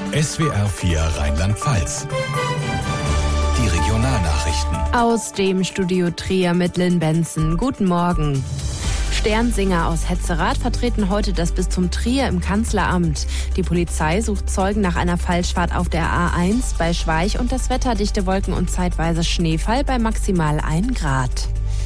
SWR 4 Rheinland-Pfalz. Die Regionalnachrichten. Aus dem Studio Trier mit Lynn Benson. Guten Morgen. Sternsinger aus Hetzerath vertreten heute das Bistum Trier im Kanzleramt. Die Polizei sucht Zeugen nach einer Falschfahrt auf der A1 bei Schweich und das Wetter dichte Wolken und zeitweise Schneefall bei maximal 1 Grad.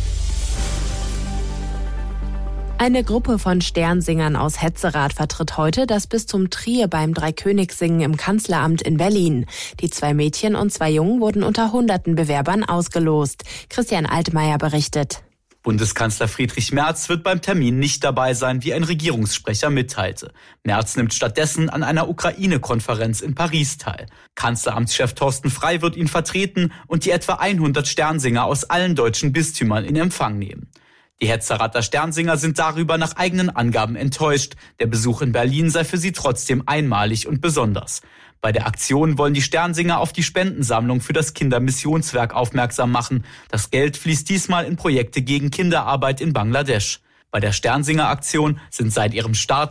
Eine Gruppe von Sternsingern aus Hetzerath vertritt heute das Bistum Trier beim Dreikönigssingen im Kanzleramt in Berlin. Die 2 Mädchen und 2 Jungen wurden unter hunderten Bewerbern ausgelost. Christian Altmaier berichtet. Bundeskanzler Friedrich Merz wird beim Termin nicht dabei sein, wie ein Regierungssprecher mitteilte. Merz nimmt stattdessen an einer Ukraine-Konferenz in Paris teil. Kanzleramtschef Thorsten Frey wird ihn vertreten und die etwa 100 Sternsinger aus allen deutschen Bistümern in Empfang nehmen. Die Hetzerather Sternsinger sind darüber nach eigenen Angaben enttäuscht. Der Besuch in Berlin sei für sie trotzdem einmalig und besonders. Bei der Aktion wollen die Sternsinger auf die Spendensammlung für das Kindermissionswerk aufmerksam machen. Das Geld fließt diesmal in Projekte gegen Kinderarbeit in Bangladesch. Bei der Sternsinger-Aktion sind seit ihrem Start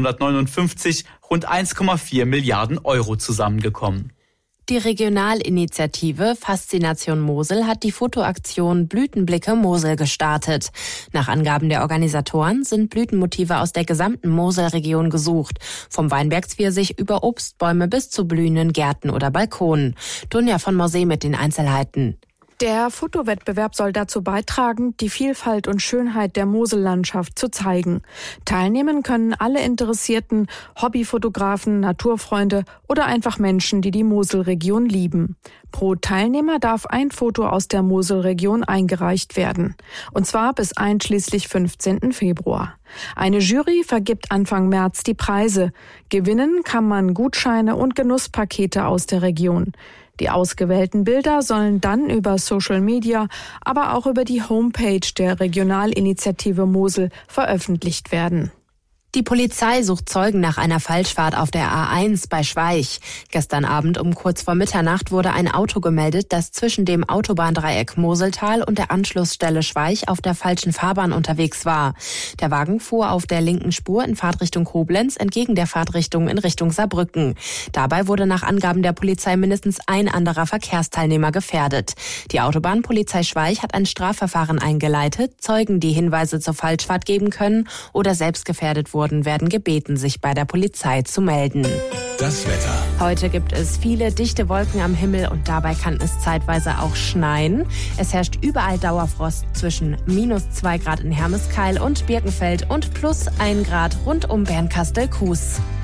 1959 rund 1,4 Milliarden Euro zusammengekommen. Die Regionalinitiative Faszination Mosel hat die Fotoaktion Blütenblicke Mosel gestartet. Nach Angaben der Organisatoren sind Blütenmotive aus der gesamten Moselregion gesucht. Vom Weinbergspfirsich über Obstbäume bis zu blühenden Gärten oder Balkonen. Dunja von Morsee mit den Einzelheiten. Der Fotowettbewerb soll dazu beitragen, die Vielfalt und Schönheit der Mosellandschaft zu zeigen. Teilnehmen können alle Interessierten, Hobbyfotografen, Naturfreunde oder einfach Menschen, die die Moselregion lieben. Pro Teilnehmer darf ein Foto aus der Moselregion eingereicht werden. Und zwar bis einschließlich 15. Februar. Eine Jury vergibt Anfang März die Preise. Gewinnen kann man Gutscheine und Genusspakete aus der Region. Die ausgewählten Bilder sollen dann über Social Media, aber auch über die Homepage der Regionalinitiative Mosel veröffentlicht werden. Die Polizei sucht Zeugen nach einer Falschfahrt auf der A1 bei Schweich. Gestern Abend um kurz vor Mitternacht wurde ein Auto gemeldet, das zwischen dem Autobahndreieck Moseltal und der Anschlussstelle Schweich auf der falschen Fahrbahn unterwegs war. Der Wagen fuhr auf der linken Spur in Fahrtrichtung Koblenz entgegen der Fahrtrichtung in Richtung Saarbrücken. Dabei wurde nach Angaben der Polizei mindestens ein anderer Verkehrsteilnehmer gefährdet. Die Autobahnpolizei Schweich hat ein Strafverfahren eingeleitet. Zeugen, die Hinweise zur Falschfahrt geben können oder selbst gefährdet wurden, werden gebeten, sich bei der Polizei zu melden. Das Wetter. Heute gibt es viele dichte Wolken am Himmel und dabei kann es zeitweise auch schneien. Es herrscht überall Dauerfrost zwischen -2 Grad in Hermeskeil und Birkenfeld und +1 Grad rund um Bernkastel-Kues.